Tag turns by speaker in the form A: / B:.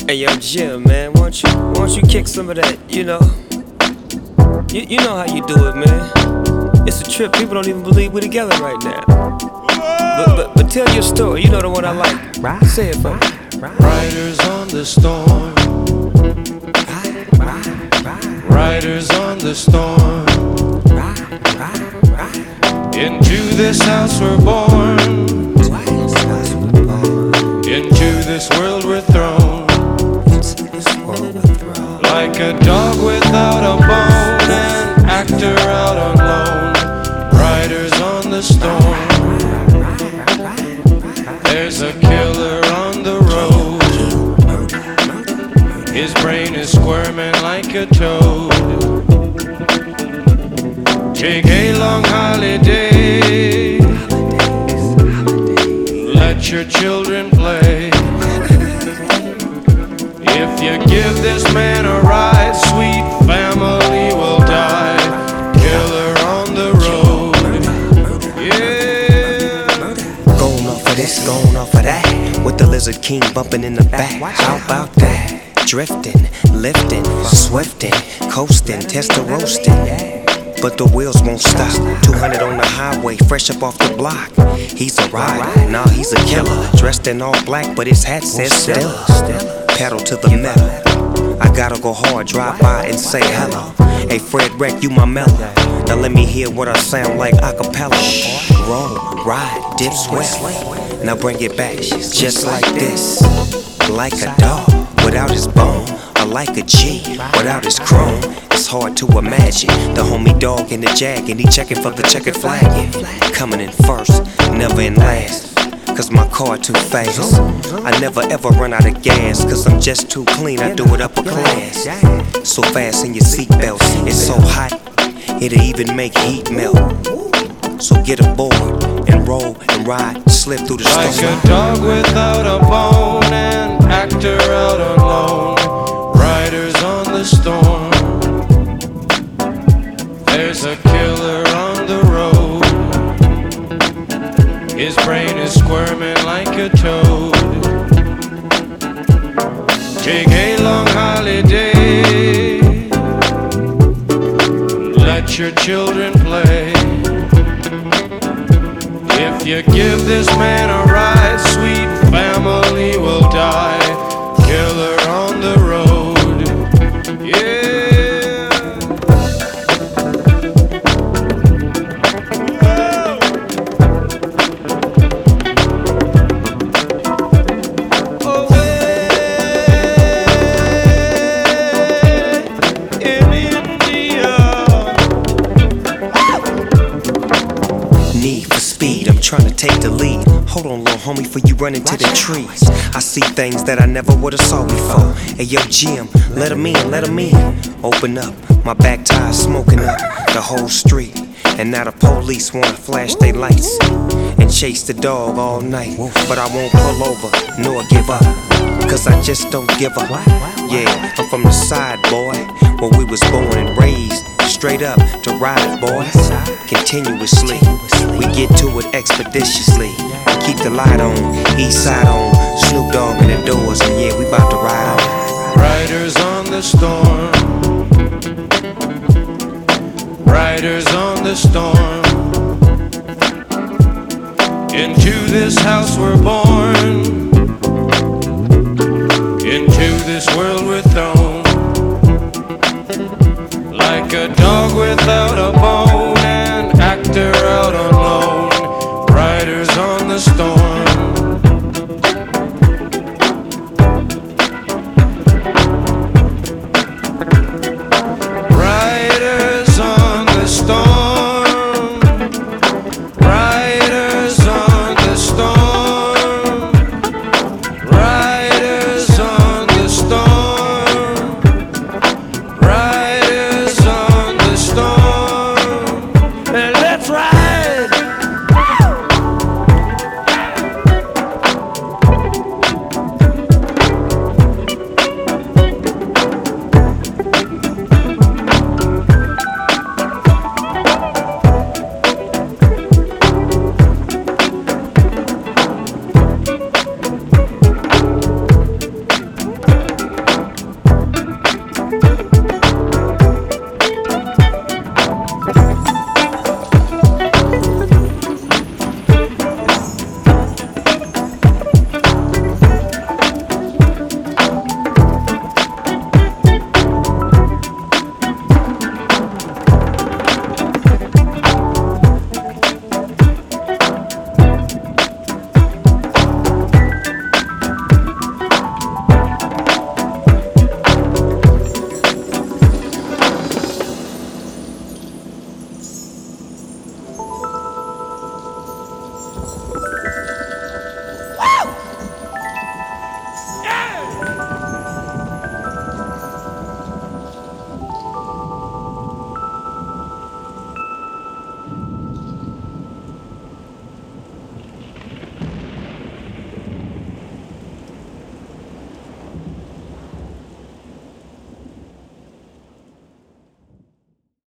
A: Hey yo, Jim, man, why don't you kick some of that, you know? You know how you do it, man. It's a trip, people don't even believe we're together right now. But tell your story, you know the one I like. Say it for me.
B: Riders on the storm. Riders on the storm. Into this house we're born. Into this world we're thrown. Like a dog without a bone, an actor out on loan. Riders on the storm. There's a killer on the road. His brain is squirming like a toad. Take a long holiday. Let your children play. If you give this man a ride, sweet family will die. Killer on the road. Yeah.
A: Going off of this, going off of that. With the Lizard King bumping in the back. How about that? Drifting, lifting, swifting, coasting, tester roasting. But the wheels won't stop. 200 on the highway, fresh up off the block. He's a rider, nah, he's a killer. Dressed in all black, but his hat says Stella. Pedal to the metal. I gotta go hard, drive by and say hello. Hey Fred Wreck, you my mellow. Now let me hear what I sound like a cappella. Roll, ride, dip, sweat. Now bring it back, just like this. Like a dog without his bone, or like a G without his chrome. It's hard to imagine the homie dog in the jag, and he checking for the checkered flag. Coming in first, never in last, cause my car too fast. I never ever run out of gas, cause I'm just too clean, I do it upper class. So fast in your seatbelts, it's so hot, it'll even make heat melt. So get aboard and roll and ride, slip through the storm.
B: Like a dog without a bone, an actor out on loan. Riders on the storm. There's a killer on the road. His brain is squirming like a toad. Take a long holiday. Let your children play. If you give this man a ride, sweet family will die. Killer on the road. Yeah.
A: Trying to take the lead. Hold on, little homie, before you run into the trees. I see things that I never would've saw before. Hey, yo, Jim, let 'em in, let 'em in. Open up, my back tire smoking up the whole street. And now the police wanna flash their lights and chase the dog all night. But I won't pull over, nor give up, cause I just don't give up. Yeah, I'm from the side, boy, where we was born and raised. Straight up to ride, boys, continuously. We get to it expeditiously. Keep the light on, east side on, Snoop Dogg in the doors, and yeah, we bout to ride on.
B: Riders on the storm. Riders on the storm. Into this house we're born.